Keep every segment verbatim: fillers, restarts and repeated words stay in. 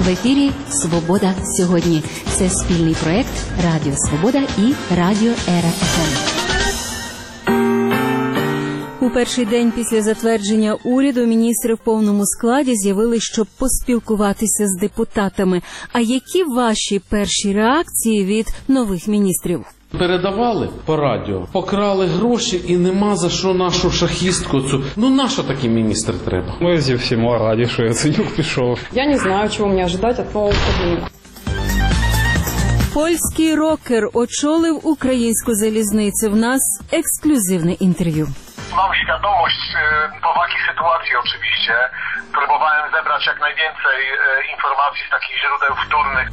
В ефірі «Свобода сьогодні». Це спільний проєкт Радіо Свобода і Радіо Ера еф ем. У перший день після затвердження уряду міністри в повному складі з'явились, щоб поспілкуватися з депутатами. А які ваші перші реакції від нових міністрів? Передавали по радіо, покрали гроші і нема за що нашу шахістку цю. Ну, на що такий міністр треба? Ми зі всіма раді, що Яценюк пішов. Я не знаю, чого мені очікувати від нового Кабміну. Польський рокер очолив українську залізницю. В нас ексклюзивне інтерв'ю. Mam świadomość powagi sytuacji oczywiście. Próbowałem zebrać jak najwięcej informacji z takich źródeł wtórnych.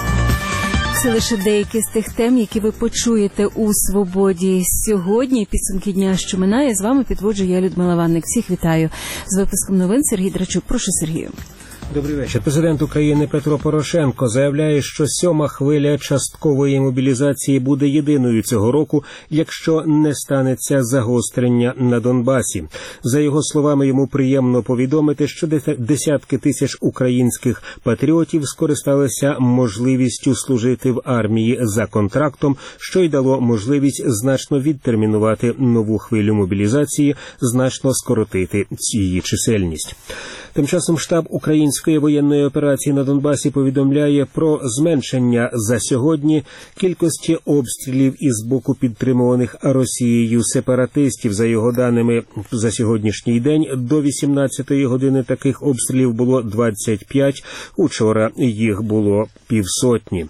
Це лише деякі з тих тем, які ви почуєте у «Свободі» сьогодні. Підсумки дня, що минає. З вами підводжу я, Людмила Ванник. Всіх вітаю. З випуском новин Сергій Драчук. Прошу, Сергію. Добрий вечір. Президент України Петро Порошенко заявляє, що сьома хвиля часткової мобілізації буде єдиною цього року, якщо не станеться загострення на Донбасі. За його словами, йому приємно повідомити, що десятки тисяч українських патріотів скористалися можливістю служити в армії за контрактом, що й дало можливість значно відтермінувати нову хвилю мобілізації, значно скоротити її чисельність. Тим часом штаб української воєнної операції на Донбасі повідомляє про зменшення за сьогодні кількості обстрілів із боку підтримуваних Росією сепаратистів. За його даними, за сьогоднішній день до вісімнадцятої години таких обстрілів було двадцять п'ять, учора їх було півсотні.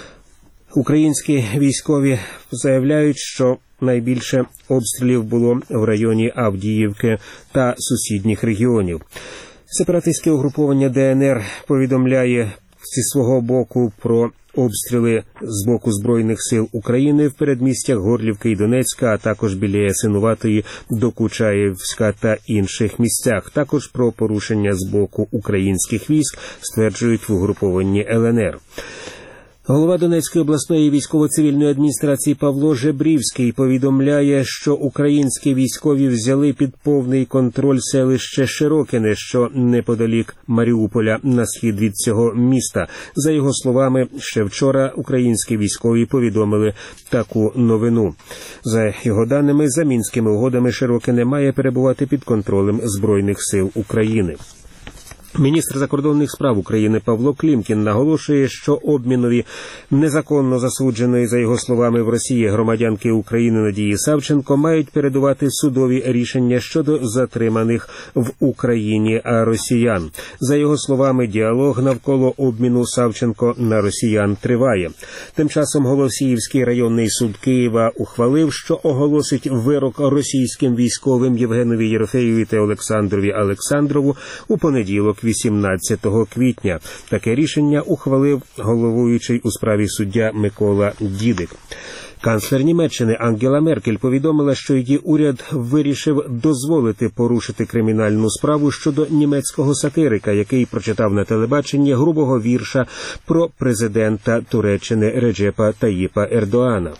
Українські військові заявляють, що найбільше обстрілів було в районі Авдіївки та сусідніх регіонів. Сепаратистське угруповання Де Ен Ер повідомляє зі свого боку про обстріли з боку Збройних сил України в передмістях Горлівки і Донецька, а також біля Ясинуватої, Докучаєвська та інших місцях. Також про порушення з боку українських військ стверджують в угрупованні Ел Ен Ер. Голова Донецької обласної військово-цивільної адміністрації Павло Жебрівський повідомляє, що українські військові взяли під повний контроль селище Широкине, що неподалік Маріуполя, на схід від цього міста. За його словами, ще вчора українські військові повідомили таку новину. За його даними, за Мінськими угодами Широкине має перебувати під контролем Збройних сил України. Міністр закордонних справ України Павло Клімкін наголошує, що обмінові незаконно засудженої, за його словами, в Росії громадянки України Надії Савченко мають передувати судові рішення щодо затриманих в Україні росіян. За його словами, діалог навколо обміну Савченко на росіян триває. Тим часом Голосіївський районний суд Києва ухвалив, що оголосить вирок російським військовим Євгенові Єрофеєві та Олександрові Олександрову у понеділок, вісімнадцятого квітня. Таке рішення ухвалив головуючий у справі суддя Микола Дідик. Канцлер Німеччини Ангела Меркель повідомила, що її уряд вирішив дозволити порушити кримінальну справу щодо німецького сатирика, який прочитав на телебаченні грубого вірша про президента Туреччини Реджепа Таїпа Ердоана.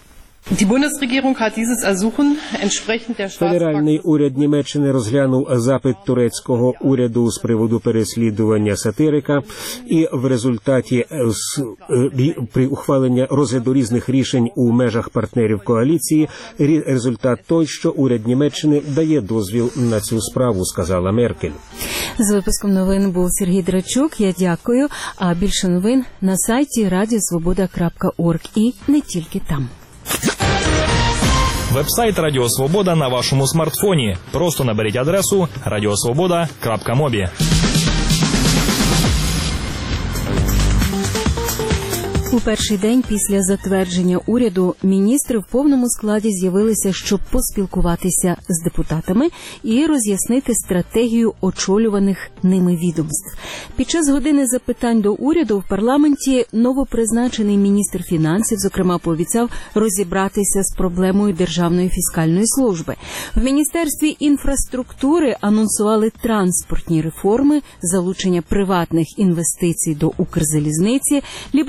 Федеральний уряд Німеччини розглянув запит турецького уряду з приводу переслідування сатирика, і в результаті при ухваленні розгляду різних рішень у межах партнерів коаліції результат той, що уряд Німеччини дає дозвіл на цю справу, сказала Меркель. З випуском новин був Сергій Драчук. Я дякую. А більше новин на сайті радіо свобода крапка орг і не тільки там. Веб-сайт Радіо Свобода на вашому смартфоні. Просто наберіть адресу радіосвобода крапка мобі. У перший день після затвердження уряду міністри в повному складі з'явилися, щоб поспілкуватися з депутатами і роз'яснити стратегію очолюваних ними відомств. Під час години запитань до уряду в парламенті новопризначений міністр фінансів, зокрема, пообіцяв розібратися з проблемою Державної фіскальної служби. В Міністерстві інфраструктури анонсували транспортні реформи, залучення приватних інвестицій до Укрзалізниці, лібералізацію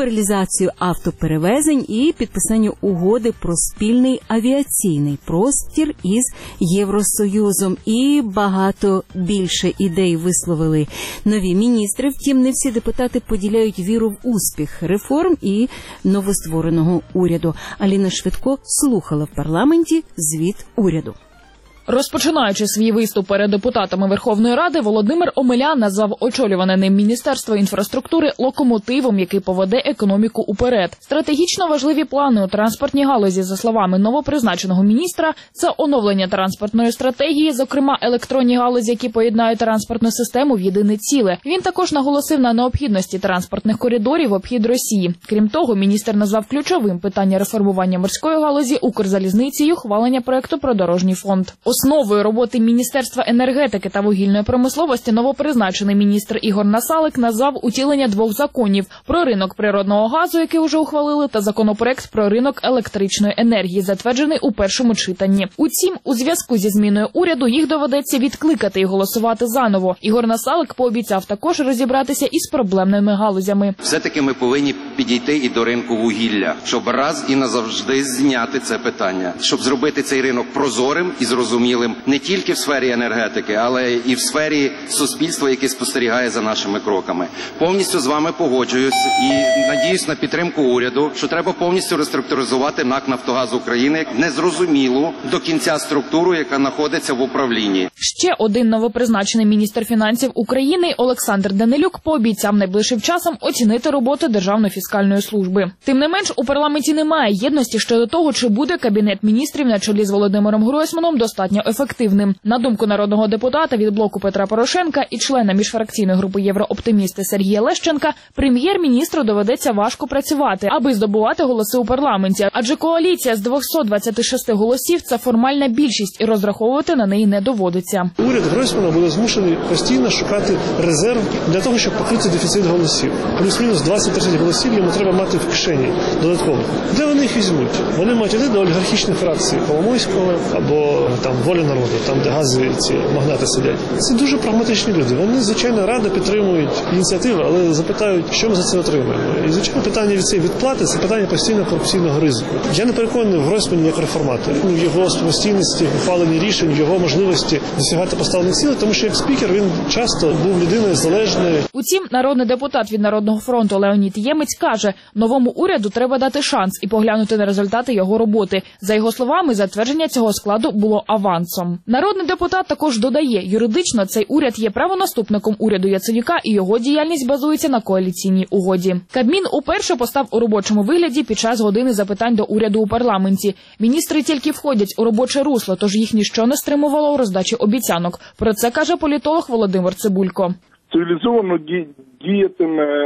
лібералізацію автоперевезень і підписанню угоди про спільний авіаційний простір із Євросоюзом. І багато більше ідей висловили нові міністри. Втім, не всі депутати поділяють віру в успіх реформ і новоствореного уряду. Аліна Швидко слухала в парламенті звіт уряду. Розпочинаючи свій виступ перед депутатами Верховної Ради, Володимир Омелян назвав очолюване ним Міністерство інфраструктури локомотивом, який поведе економіку уперед. Стратегічно важливі плани у транспортній галузі, за словами новопризначеного міністра, це оновлення транспортної стратегії, зокрема електронні галузі, які поєднають транспортну систему в єдине ціле. Він також наголосив на необхідності транспортних коридорів в обхід Росії. Крім того, міністр назвав ключовим питання реформування морської галузі, Укрзалізниці і ухвалення проекту про дорожній фонд. Основою роботи Міністерства енергетики та вугільної промисловості новопризначений міністр Ігор Насалик назвав утілення двох законів – про ринок природного газу, який вже ухвалили, та законопроект про ринок електричної енергії, затверджений у першому читанні. Утім, у зв'язку зі зміною уряду їх доведеться відкликати і голосувати заново. Ігор Насалик пообіцяв також розібратися із проблемними галузями. Все-таки ми повинні підійти і до ринку вугілля, щоб раз і назавжди зняти це питання, щоб зробити цей ринок прозорим і зрозумілим не тільки в сфері енергетики, але і в сфері суспільства, яке спостерігає за нашими кроками. Повністю з вами погоджуюсь і надіюсь на підтримку уряду, що треба повністю реструктуризувати НАК «Нафтогаз України», незрозумілу до кінця структуру, яка знаходиться в управлінні. Ще один новопризначений міністр фінансів України Олександр Данилюк пообіцяв найближчим часом оцінити роботу Державної фіскальної служби. Тим не менш, у парламенті немає єдності щодо того, чи буде Кабінет міністрів на чолі з Володимиром Гройсманом достатньо ефективним. На думку народного депутата від блоку Петра Порошенка і члена міжфракційної групи «Єврооптимісти» Сергія Лещенка, прем'єр-міністру доведеться важко працювати, аби здобувати голоси у парламенті. Адже коаліція з двохсот двадцяти шести голосів – це формальна більшість, і розраховувати на неї не доводиться. Уряд Гройсмана буде змушений постійно шукати резерв для того, щоб покрити дефіцит голосів. Плюс-мінус двадцять-тридцять голосів йому треба мати в кишені додатково. Де вони їх візьмуть? Вони мають іти до олігархічних фракцій Коломойського або там «Воля народу», там, де газові ці магнати сидять. Це дуже прагматичні люди. Вони, звичайно, радо підтримують ініціативи, але запитають, що ми за це отримаємо. І, звичайно, питання від цієї відплати – це питання постійно корупційного ризику. Я не переконаний в Гройсмані як реформаторі. В його самостійності, в ухваленні рішень, в його можливості досягати поставлених цілей, тому що як спікер він часто був людиною залежною. Утім, народний депутат від Народного фронту Леонід Ємець каже, новому уряду треба дати шанс і поглянути на результати його роботи. За його словами, затвердження цього складу було авансом. Народний депутат також додає, юридично цей уряд є правонаступником уряду Яценюка і його діяльність базується на коаліційній угоді. Кабмін уперше постав у робочому вигляді під час години запитань до уряду у парламенті. Міністри тільки входять у робоче русло, тож їх ніщо не стримувало у роздачі обіцянок. Про це каже політолог Володимир Цибулько. Цивілізовано діятиме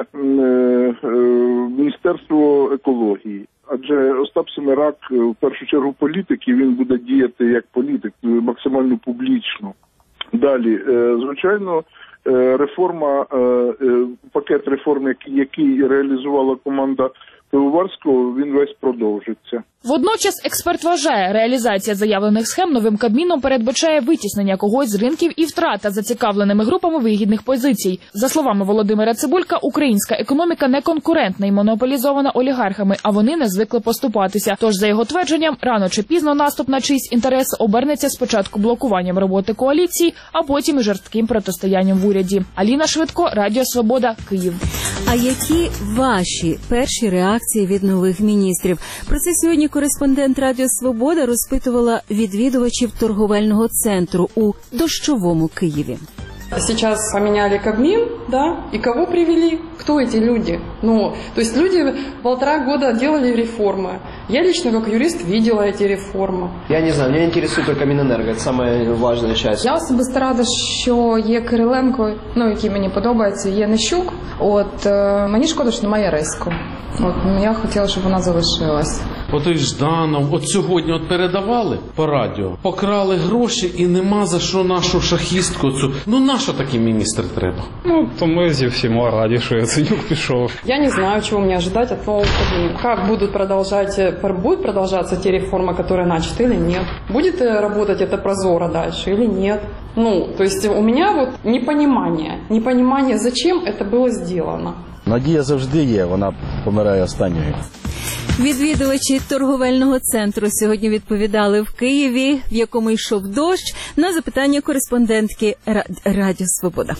Міністерство екології. Адже Остап Семерак, в першу чергу політик, і він буде діяти як політик, максимально публічно. Далі, звичайно, реформа, пакет реформ, який реалізувала команда Пивоварського, він весь продовжиться. Водночас експерт вважає, реалізація заявлених схем новим Кабміном передбачає витіснення когось з ринків і втрата зацікавленими групами вигідних позицій. За словами Володимира Цибулька, українська економіка не конкурентна і монополізована олігархами, а вони не звикли поступатися. Тож, за його твердженням, рано чи пізно наступ на чийсь інтерес обернеться спочатку блокуванням роботи коаліції, а потім і жорстким протистоянням в уряді. Аліна Швидко, Радіо Свобода, Київ. А які ваші перші реакції від нових міністрів? Про це сьогодні кореспондент Радіо Свобода розпитувала відвідувачів торговельного центру у дощовому Києві. Сейчас поменяли Кабмин, да, и кого привели? Кто эти люди? Ну, то есть люди полтора года делали реформы. Я лично, как юрист, видела эти реформы. Я не знаю, меня интересует только Минэнерго, это самая важная часть. Я особисто рада, що є Кириленко, ну, який мені подобається, є Нищук. От, е, мені шкода, що немає Ресько. От, я хотіла, щоб вона залишилась. От і Жданов, от сьогодні от передавали по радіо, покрали гроші і нема за що нашу шахістку цю. Ну, на що такий міністр треба? Ну, то ми зі всіма раді, що Яценюк пішов. Я не знаю, чего мне ожидать от нового Кабмина. Как будут продолжать, будут продолжаться те реформы, которые начаты, или нет? Будет работать это прозоро дальше или нет? Ну, то есть у меня вот непонимание, непонимание, зачем это было сделано. Надія завжди є, вона помирає останньою. Відвідувачі торговельного центру сьогодні відповідали в Києві, в якому йшов дощ, на запитання кореспондентки Радіо Свобода.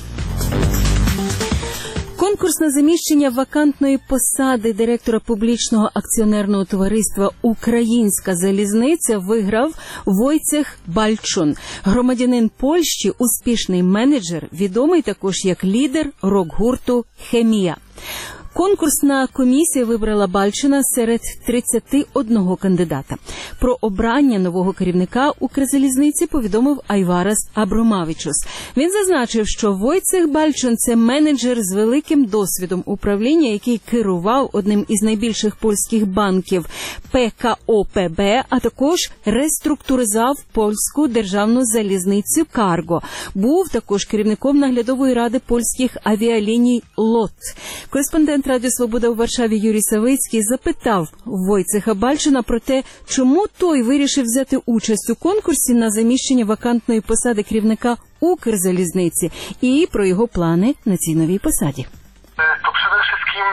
Конкурс на заміщення вакантної посади директора публічного акціонерного товариства «Українська залізниця» виграв Войцех Бальчун. Громадянин Польщі, успішний менеджер, відомий також як лідер рок-гурту «Хемія». Конкурсна комісія вибрала Бальчина серед тридцяти одного кандидата. Про обрання нового керівника Укрзалізниці повідомив Айварас Абромавичус. Він зазначив, що Войцех Бальчун – це менеджер з великим досвідом управління, який керував одним із найбільших польських банків Пе Ка О Пе Бе, а також реструктуризував польську державну залізницю «Карго». Був також керівником наглядової ради польських авіаліній «Лот». Кореспондент Радіо Свобода у Варшаві Юрій Савицький запитав Войцеха Бальчина про те, чому той вирішив взяти участь у конкурсі на заміщення вакантної посади керівника Укрзалізниці і про його плани на цій новій посаді. To przede wszystkim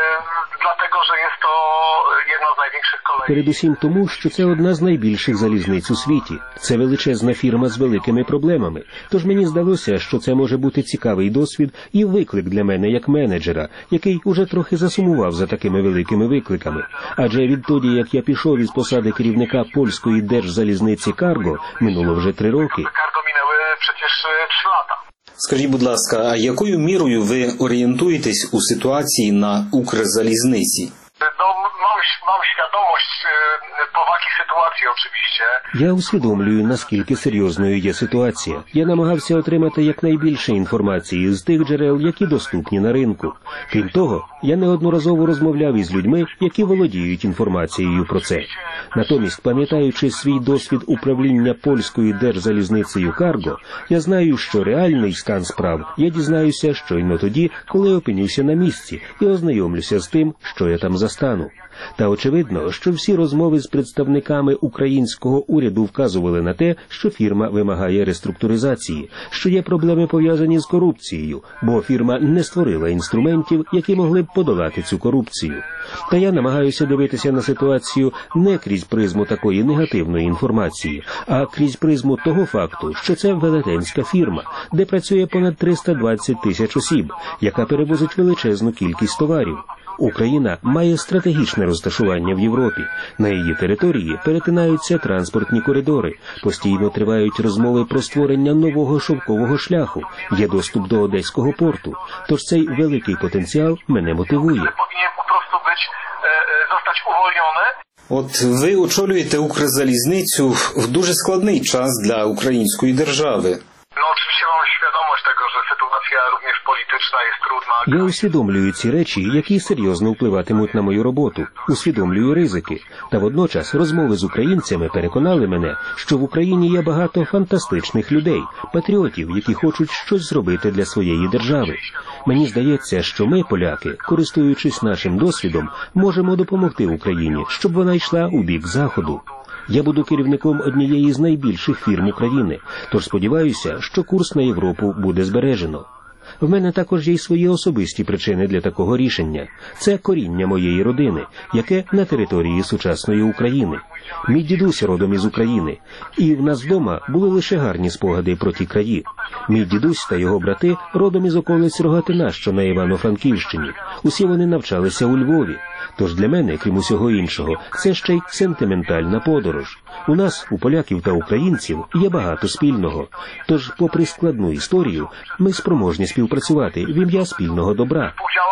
dlatego, że jest to jedna z największych kolei. Передусім тому, що це одна з найбільших залізниць у світі. Це величезна фірма з великими проблемами. Тож мені здалося, що це може бути цікавий досвід і виклик для мене як менеджера, який уже трохи засумував за такими великими викликами. Адже відтоді, як я пішов із посади керівника польської держзалізниці «Карго», минуло вже три роки. Cargo minęły przecież trzy lata. Скажіть, будь ласка, а якою мірою ви орієнтуєтесь у ситуації на Укрзалізниці? No, mam, mam świadomość powagi sytuacji oczywiście. Я усвідомлюю, наскільки серйозною є ситуація. Я намагався отримати якнайбільше інформації з тих джерел, які доступні на ринку. Крім того, я неодноразово розмовляв із людьми, які володіють інформацією про це. Натомість, пам'ятаючи свій досвід управління польською держзалізницею «Карго», я знаю, що реальний стан справ я дізнаюся щойно тоді, коли опинюся на місці і ознайомлюся з тим, що я там застану. Та очевидно, що всі розмови з представниками українського уряду вказували на те, що фірма вимагає реструктуризації, що є проблеми пов'язані з корупцією, бо фірма не створила інструментів, які могли б подолати цю корупцію. Та я намагаюся дивитися на ситуацію не крізь призму такої негативної інформації, а крізь призму того факту, що це велетенська фірма, де працює понад триста двадцять тисяч осіб, яка перевозить величезну кількість товарів. Україна має стратегічне розташування в Європі. На її території перетинаються транспортні коридори, постійно тривають розмови про створення нового шовкового шляху, є доступ до Одеського порту. Тож цей великий потенціал мене мотивує. От ви очолюєте Укрзалізницю в дуже складний час для української держави. No oczywiście mam świadomość tego, że sytuacja również polityczna jest trudna. Я усвідомлюю ці речі, які серйозно впливатимуть на мою роботу, усвідомлюю ризики. Та водночас розмови з українцями переконали мене, що в Україні є багато фантастичних людей, патріотів, які хочуть щось зробити для своєї держави. Мені здається, що ми, поляки, користуючись нашим досвідом, можемо допомогти Україні, щоб вона йшла у бік Заходу. Я буду керівником однієї з найбільших фірм України, тож сподіваюся, що курс на Європу буде збережено. В мене також є й свої особисті причини для такого рішення. Це коріння моєї родини, яке на території сучасної України. Мій дідусь родом із України, і в нас вдома були лише гарні спогади про ті краї. Мій дідусь та його брати родом із околиць Рогатина, що на Івано-Франківщині. Усі вони навчалися у Львові. Тож для мене, крім усього іншого, це ще й сентиментальна подорож. У нас, у поляків та українців, є багато спільного. Тож, попри складну історію, ми спроможні співпрацювати в ім'я спільного добра.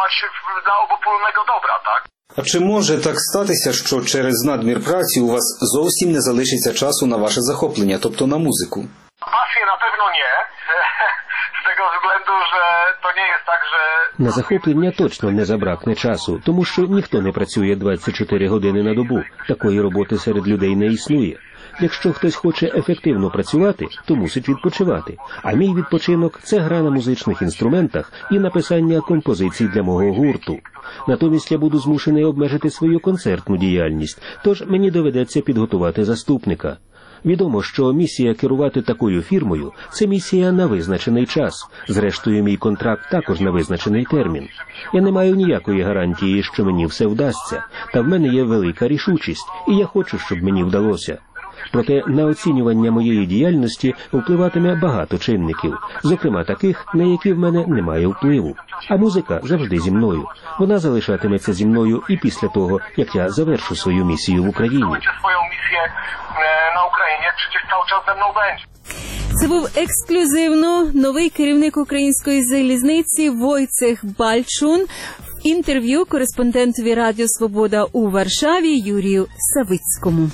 А чи може так статися, що через надмір праці у вас зовсім не залишиться часу на ваше захоплення, тобто на музику? Pasji na pewno nie. Z tego względu, że to nie jest tak, że... На захоплення точно не забракне часу, тому що ніхто не працює двадцять чотири години на добу. Такої роботи серед людей не існує. Якщо хтось хоче ефективно працювати, то мусить відпочивати. А мій відпочинок – це гра на музичних інструментах і написання композицій для мого гурту. Натомість я буду змушений обмежити свою концертну діяльність, тож мені доведеться підготувати заступника. Відомо, що місія керувати такою фірмою – це місія на визначений час. Зрештою, мій контракт також на визначений термін. Я не маю ніякої гарантії, що мені все вдасться, та в мене є велика рішучість, і я хочу, щоб мені вдалося. Проте на оцінювання моєї діяльності впливатиме багато чинників, зокрема таких, на які в мене немає впливу. А музика завжди зі мною. Вона залишатиметься зі мною і після того, як я завершу свою місію в Україні. Свою місію на Україні, przecież cały czas ze mną będzie. Це був ексклюзивно новий керівник української залізниці Войцех Бальчун в інтерв'ю кореспондентові Радіо Свобода у Варшаві Юрію Савицькому.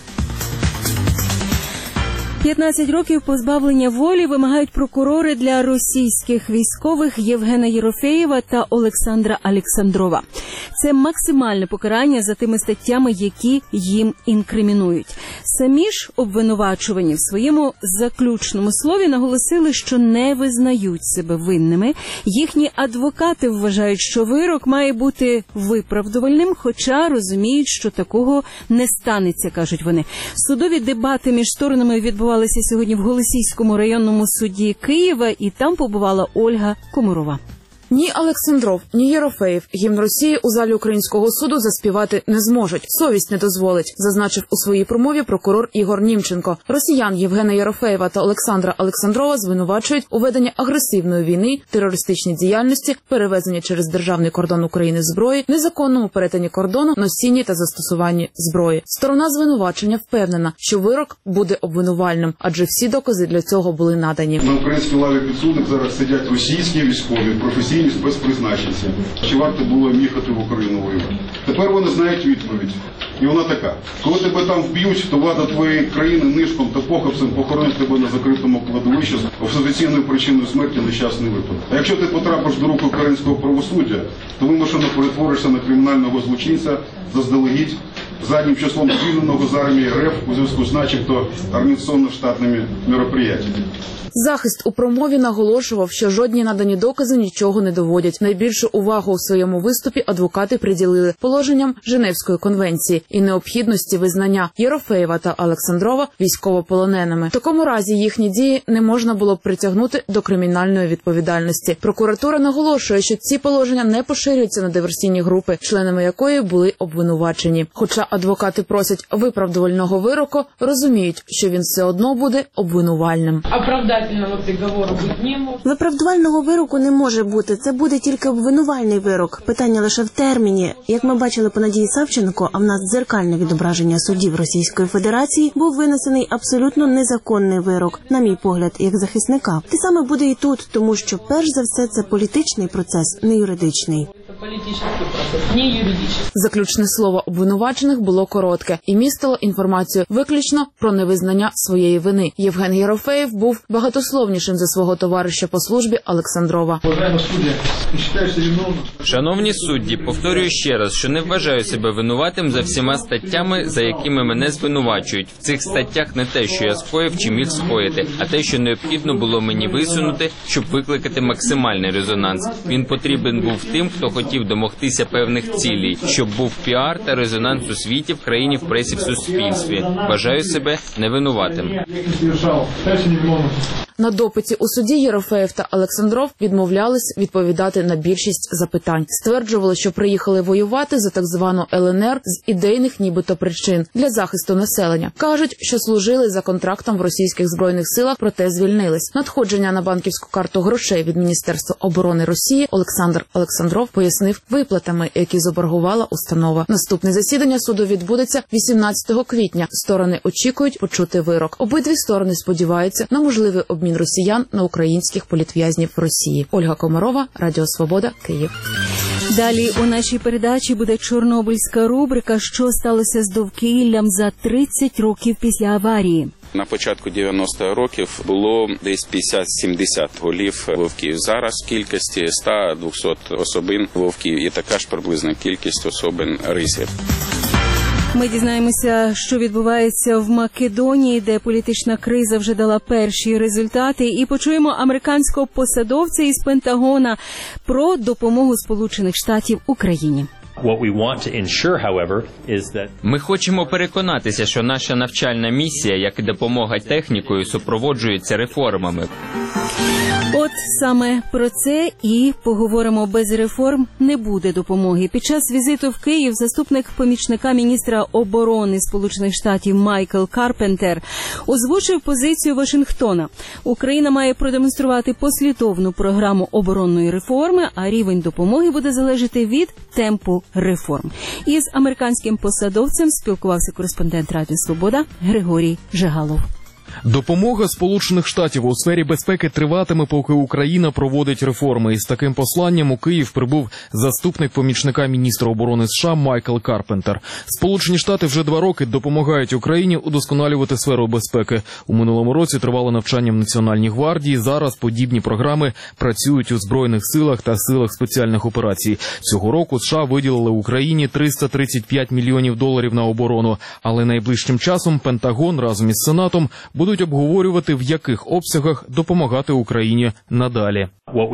п'ятнадцять років позбавлення волі вимагають прокурори для російських військових Євгена Єрофеєва та Олександра Олександрова. Це максимальне покарання за тими статтями, які їм інкримінують. Самі ж обвинувачувані в своєму заключному слові наголосили, що не визнають себе винними. Їхні адвокати вважають, що вирок має бути виправдувальним, хоча розуміють, що такого не станеться, кажуть вони. Судові дебати між сторонами відбувалися сьогодні в Голосіївському районному суді Києва, і там побувала Ольга Комарова. Ні Олександров, ні Єрофеєв гімн Росії у залі українського суду заспівати не зможуть. Совість не дозволить, зазначив у своїй промові прокурор Ігор Німченко. Росіян Євгена Єрофеєва та Олександра Олександрова звинувачують у веденні агресивної війни, терористичній діяльності, перевезенні через державний кордон України зброї, незаконному перетині кордону, носінні та застосуванні зброї. Сторона звинувачення впевнена, що вирок буде обвинувальним, адже всі докази для цього були надані. На українській лаві підсудних зараз сидять російські військові, професійні спецпризначенці. Чи варто було їм їхати в Україну воювати? Тепер вони знають відповідь. І вона така. Коли тебе там вб'ють, то влада твоєї країни нишком та похапцем похоронить тебе на закритому кладовищі з офіційною причиною смерті нещасний випадок. А якщо ти потрапиш до рук українського правосуддя, то вимушено перетворишся на кримінального злочинця заздалегідь заднім числом звільненого з армії РФ у зв'язку з начебто організаційно-штатними мероприятиями. Захист у промові наголошував, що жодні надані докази нічого не доводять. Найбільшу увагу у своєму виступі адвокати приділили положенням Женевської конвенції і необхідності визнання Єрофеєва та Олександрова військовополоненими. В такому разі їхні дії не можна було б притягнути до кримінальної відповідальності. Прокуратура наголошує, що ці положення не поширюються на диверсійні групи, членами якої були обвинувачені. Хоча адвокати просять виправдувального вироку, розуміють, що він все одно буде обвинувальним. Виправдувального вироку не може бути. Це буде тільки обвинувальний вирок. Питання лише в терміні. Як ми бачили по Надії Савченко, а в нас дзеркальне відображення судів Російської Федерації, був винесений абсолютно незаконний вирок, на мій погляд, як захисника. Те саме буде і тут, тому що, перш за все, це політичний процес, не юридичний. Заключне слово обвинувачених було коротке і містило інформацію виключно про невизнання своєї вини. Євген Єрофеєв був багатословнішим за свого товариша по службі Олександрова. Шановні судді, повторюю ще раз, що не вважаю себе винуватим за всіма статтями, за якими мене звинувачують. В цих статтях не те, що я скоїв чи міг скоїти, а те, що необхідно було мені висунути, щоб викликати максимальний резонанс. Він потрібен був тим, хто хотів домогтися певних цілей, щоб був піар та резонанс у світі, в країні, в пресі, в суспільстві. Вважаю себе невинуватим. На допиті у суді Єрофеєв та Олександров відмовлялись відповідати на більшість запитань. Стверджували, що приїхали воювати за так звану Л Н Р з ідейних нібито причин для захисту населення. Кажуть, що служили за контрактом в російських збройних силах, проте звільнились. Надходження на банківську карту грошей від Міністерства оборони Росії Олександр Олександров пояснив виплатами, які заборгувала установа. Наступне засідання суду відбудеться вісімнадцятого квітня. Сторони очікують почути вирок. Обидві сторони сподіваються на можливий обмін росіян на українських політв'язнів в Росії. Ольга Комарова, Радіо Свобода, Київ. Далі у нашій передачі буде чорнобильська рубрика «Що сталося з довкіллям за тридцять років після аварії». На початку дев'яностих років було десь п'ятдесят-сімдесят голів вовків. Зараз в кількості сто-двісті особин вовків і така ж приблизна кількість особин рисів. Ми дізнаємося, що відбувається в Македонії, де політична криза вже дала перші результати, і почуємо американського посадовця із Пентагона про допомогу Сполучених Штатів Україні. Ми хочемо переконатися, що наша навчальна місія, як і допомога технікою, супроводжується реформами. От саме про це і поговоримо. Без реформ не буде допомоги. Під час візиту в Київ заступник помічника міністра оборони Сполучених Штатів Майкл Карпентер озвучив позицію Вашингтона. Україна має продемонструвати послідовну програму оборонної реформи, а рівень допомоги буде залежати від темпу реформ. Із американським посадовцем спілкувався кореспондент Радіо Свобода Григорій Жигалов. Допомога Сполучених Штатів у сфері безпеки триватиме, поки Україна проводить реформи. Із таким посланням у Київ прибув заступник помічника міністра оборони США Майкл Карпентер. Сполучені Штати вже два роки допомагають Україні удосконалювати сферу безпеки. У минулому році тривало навчання в Національній гвардії. Зараз подібні програми працюють у Збройних силах та силах спеціальних операцій. Цього року США виділили Україні триста тридцять п'ять мільйонів доларів на оборону. Але найближчим часом Пентагон разом із Сенатом будуть обговорювати, в яких обсягах допомагати Україні надалі.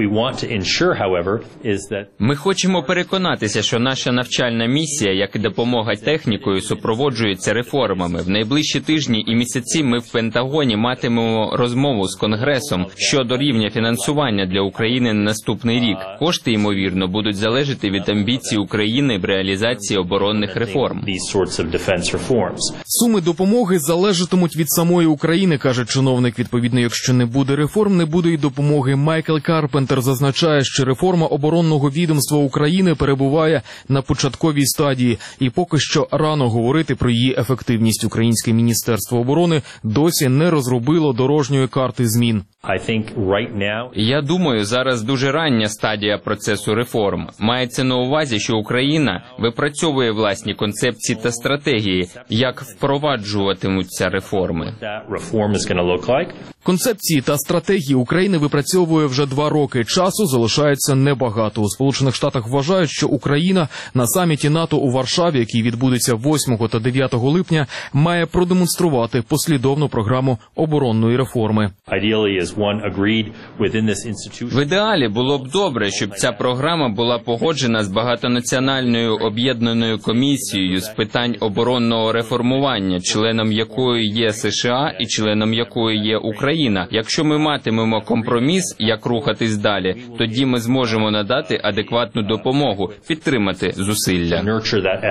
Ми хочемо переконатися, що наша навчальна місія, як і допомога технікою, супроводжується реформами. В найближчі тижні і місяці ми в Пентагоні матимемо розмову з Конгресом щодо рівня фінансування для України на наступний рік. Кошти, ймовірно, будуть залежати від амбіцій України в реалізації оборонних реформ. Суми допомоги залежатимуть від самої України, каже чиновник. Відповідно, якщо не буде реформ, не буде й допомоги. Майкл Карпентер зазначає, що реформа оборонного відомства України перебуває на початковій стадії, і поки що рано говорити про її ефективність. Українське Міністерство оборони досі не розробило дорожньої карти змін. Я думаю, зараз дуже рання стадія процесу реформ. Мається на увазі, що Україна випрацьовує власні концепції та стратегії, як впроваджуватимуться реформи. Концепції та стратегії України випрацьовує вже два роки. Часу залишається небагато. У Сполучених Штатах вважають, що Україна на саміті НАТО у Варшаві, який відбудеться восьмого та дев'ятого липня, має продемонструвати послідовну програму оборонної реформи. В ідеалі було б добре, щоб ця програма була погоджена з багатонаціональною об'єднаною комісією з питань оборонного реформування, членом якої є США і членом якої є Україна. Якщо ми матимемо компроміс, як рухатись далі, тоді ми зможемо надати адекватну допомогу, підтримати зусилля.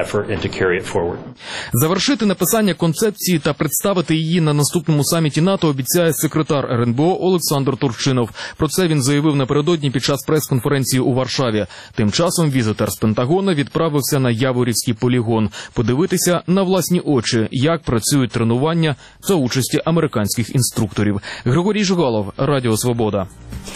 Завершити написання концепції та представити її на наступному саміті НАТО обіцяє секретар ер ен бе о Олександр Турчинов. Про це він заявив напередодні під час прес-конференції у Варшаві. Тим часом візитер з Пентагона відправився на Яворівський полігон подивитися на власні очі, як працюють тренування за участі американських інструкторів. Григорій Жигалов, Радіо Свобода.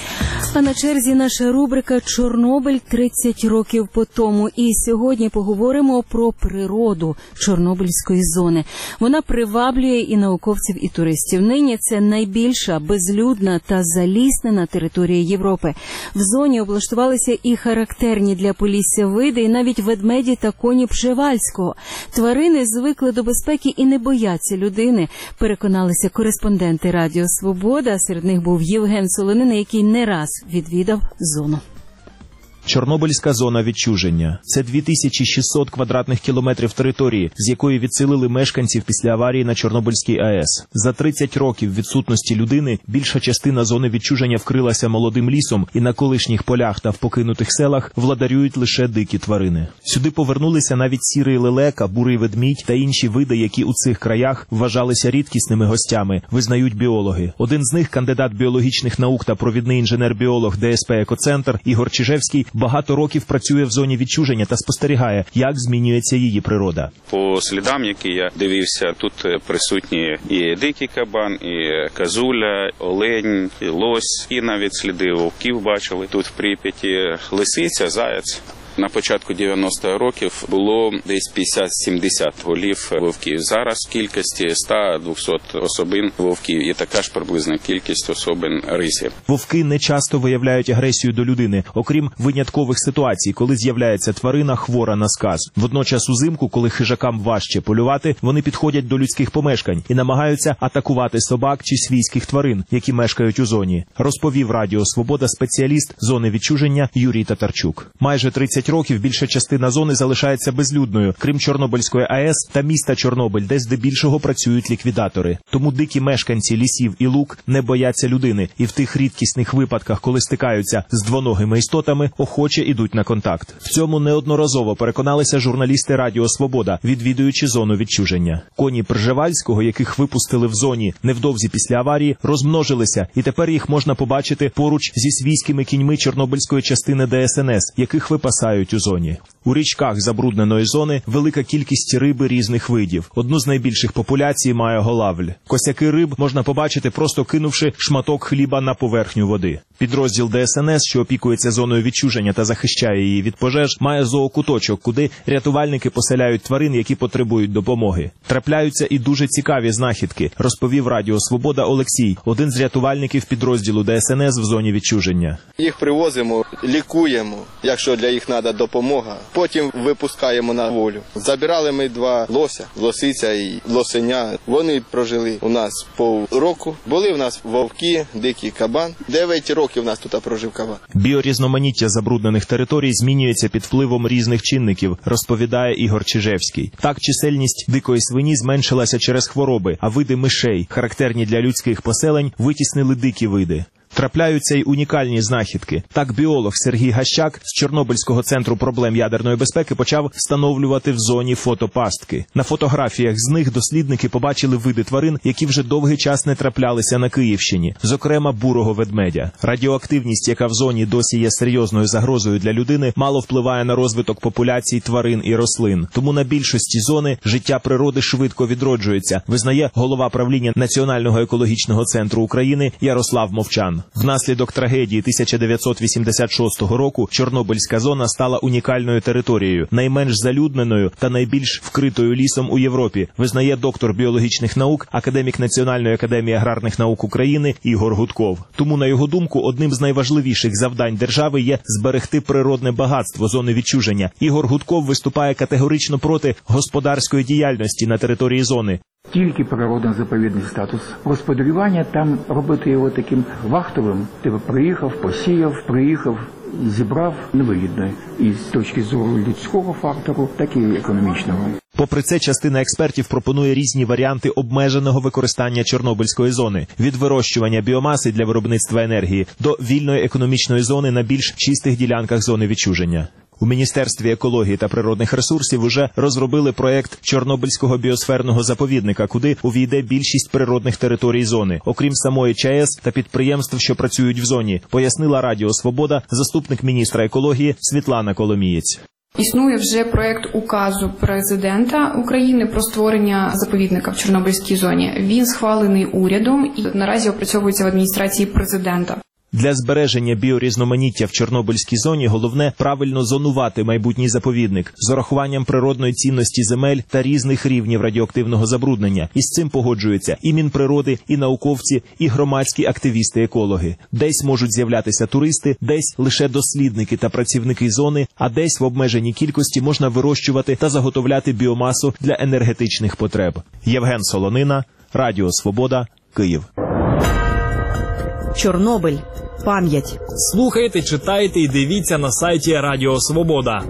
А на черзі наша рубрика «Чорнобиль тридцять років по тому». І сьогодні поговоримо про природу Чорнобильської зони. Вона приваблює і науковців, і туристів. Нині це найбільша безлюдна та заліснена територія Європи. В зоні облаштувалися і характерні для Полісся види, і навіть ведмеді та коні Пжевальського. Тварини звикли до безпеки і не бояться людини, переконалися кореспонденти Радіо Свобода. Серед них був Євген Солонин, який не раз відвідав зону. Чорнобильська зона відчуження – це дві тисячі шістсот квадратних кілометрів території, з якої відселили мешканців після аварії на Чорнобильській АЕС. За тридцять років відсутності людини більша частина зони відчуження вкрилася молодим лісом, і на колишніх полях та в покинутих селах владарюють лише дикі тварини. Сюди повернулися навіть сірий лелека, бурий ведмідь та інші види, які у цих краях вважалися рідкісними гостями, визнають біологи. Один з них – кандидат біологічних наук та провідний інженер-біолог де ес пе «Екоцентр» Ігор Чижевський – багато років працює в зоні відчуження та спостерігає, як змінюється її природа. По слідам, які я дивився, тут присутні і дикий кабан, і козуля, олень, і лось, і навіть сліди вовків бачили тут в Прип'яті, лисиця, заяць. На початку дев'яностих років було десь п'ятдесят-сімдесят голів вовків. Зараз в кількості сто-двісті особин вовків і така ж приблизна кількість особин рисів. Вовки не часто виявляють агресію до людини, окрім виняткових ситуацій, коли з'являється тварина хвора на сказ. Водночас узимку, коли хижакам важче полювати, вони підходять до людських помешкань і намагаються атакувати собак чи свійських тварин, які мешкають у зоні, розповів Радіо Свобода спеціаліст зони відчуження Юрій Татарчук. Майже тридцять років більша частина зони залишається безлюдною, крім Чорнобильської АЕС та міста Чорнобиль, де здебільшого працюють ліквідатори. Тому дикі мешканці лісів і лук не бояться людини і в тих рідкісних випадках, коли стикаються з двоногими істотами, охоче ідуть на контакт. В цьому неодноразово переконалися журналісти Радіо Свобода, відвідуючи зону відчуження. Коні Пржевальського, яких випустили в зоні невдовзі після аварії, розмножилися, і тепер їх можна побачити поруч зі свійськими кіньми Чорнобильської частини Де Ес Ен Ес, яких випасають у зоні. У річках забрудненої зони велика кількість риби різних видів. Одну з найбільших популяцій має голавль. Косяки риб можна побачити, просто кинувши шматок хліба на поверхню води. Підрозділ Де Ес Ен Ес, що опікується зоною відчуження та захищає її від пожеж, має зоокуточок, куди рятувальники поселяють тварин, які потребують допомоги. Трапляються і дуже цікаві знахідки, розповів Радіо Свобода Олексій, один з рятувальників підрозділу Де Ес Ен Ес в зоні відчуження. Їх привозимо, лікуємо, якщо для їх треба допомога. Потім випускаємо на волю. Забирали ми два лося, лосиця і лосеня. Вони прожили у нас півроку. Були в нас вовки, дикий кабан. Дев'ять років у нас тут прожив кабан. Біорізноманіття забруднених територій змінюється під впливом різних чинників, розповідає Ігор Чижевський. Так, чисельність дикої свині зменшилася через хвороби, а види мишей, характерні для людських поселень, витіснили дикі види. Трапляються й унікальні знахідки. Так біолог Сергій Гащак з Чорнобильського центру проблем ядерної безпеки почав встановлювати в зоні фотопастки. На фотографіях з них дослідники побачили види тварин, які вже довгий час не траплялися на Київщині, зокрема бурого ведмедя. Радіоактивність, яка в зоні досі є серйозною загрозою для людини, мало впливає на розвиток популяцій тварин і рослин. Тому на більшості зони життя природи швидко відроджується, визнає голова правління Національного екологічного центру України Ярослав Мовчан. Внаслідок трагедії тисяча дев'ятсот вісімдесят шостого року Чорнобильська зона стала унікальною територією, найменш залюдненою та найбільш вкритою лісом у Європі, визнає доктор біологічних наук, академік Національної академії аграрних наук України Ігор Гудков. Тому, на його думку, одним з найважливіших завдань держави є зберегти природне багатство зони відчуження. Ігор Гудков виступає категорично проти господарської діяльності на території зони. Тільки природно-заповідний статус. Господарювання там робити його таким вахтовим. Ти приїхав, посіяв, приїхав, зібрав, невигідно. І з точки зору людського фактору, так і економічного. Попри це, частина експертів пропонує різні варіанти обмеженого використання Чорнобильської зони. Від вирощування біомаси для виробництва енергії до вільної економічної зони на більш чистих ділянках зони відчуження. У Міністерстві екології та природних ресурсів уже розробили проєкт Чорнобильського біосферного заповідника, куди увійде більшість природних територій зони, окрім самої ЧАЕС та підприємств, що працюють в зоні, пояснила Радіо Свобода заступник міністра екології Світлана Коломієць. Існує вже проект указу президента України про створення заповідника в Чорнобильській зоні. Він схвалений урядом і наразі опрацьовується в адміністрації президента. Для збереження біорізноманіття в Чорнобильській зоні головне правильно зонувати майбутній заповідник з урахуванням природної цінності земель та різних рівнів радіоактивного забруднення. І з цим погоджуються і Мінприроди, і науковці, і громадські активісти-екологи. Десь можуть з'являтися туристи, десь лише дослідники та працівники зони, а десь в обмеженій кількості можна вирощувати та заготовляти біомасу для енергетичних потреб. Євген Солонина, Радіо Свобода, Київ. Чорнобиль. Пам'ять. Слухайте, читайте і дивіться на сайті Радіо Свобода.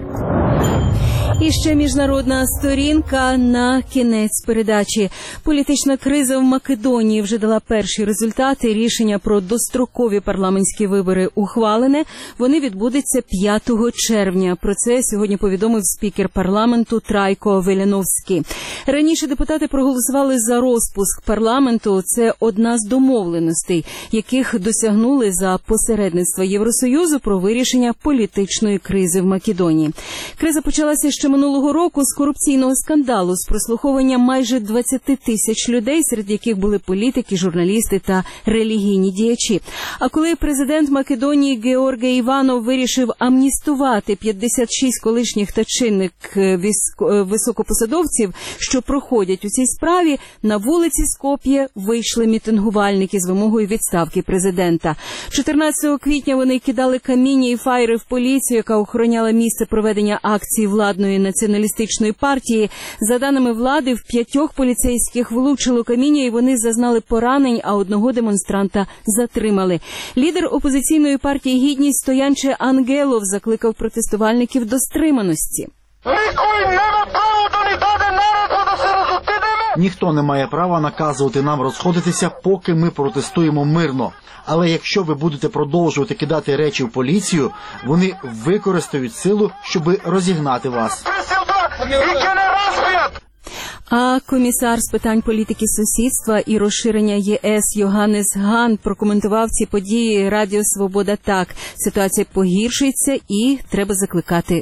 І ще міжнародна сторінка на кінець передачі. Політична криза в Македонії вже дала перші результати. Рішення про дострокові парламентські вибори ухвалене. Вони відбудуться п'ятого червня. Про це сьогодні повідомив спікер парламенту Трайко Веляновський. Раніше депутати проголосували за розпуск парламенту. Це одна з домовленостей, яких досягнули за посередництва Євросоюзу про вирішення політичної кризи в Македонії. Криза почалася ще минулого року з корупційного скандалу, з прослуховування майже двадцять тисяч людей, серед яких були політики, журналісти та релігійні діячі. А коли президент Македонії Георгій Іванов вирішив амністувати п'ятдесят шість колишніх та чинних високопосадовців, що проходять у цій справі, на вулиці Скоп'є вийшли мітингувальники з вимогою відставки президента. чотирнадцятого квітня вони кидали каміння і фаєри в поліцію, яка охороняла місце проведення акції владної націоналістичної партії. За даними влади, в п'ятьох поліцейських влучило каміння і вони зазнали поранень, а одного демонстранта затримали. Лідер опозиційної партії «Гідність» Стоянче Ангелов закликав протестувальників до стриманості. Ніхто не має права наказувати нам розходитися, поки ми протестуємо мирно. Але якщо ви будете продовжувати кидати речі в поліцію, вони використають силу, щоб розігнати вас. А комісар з питань політики сусідства і розширення ЄС Йоганнес Ган прокоментував ці події Радіо Свобода так: ситуація погіршується і треба закликати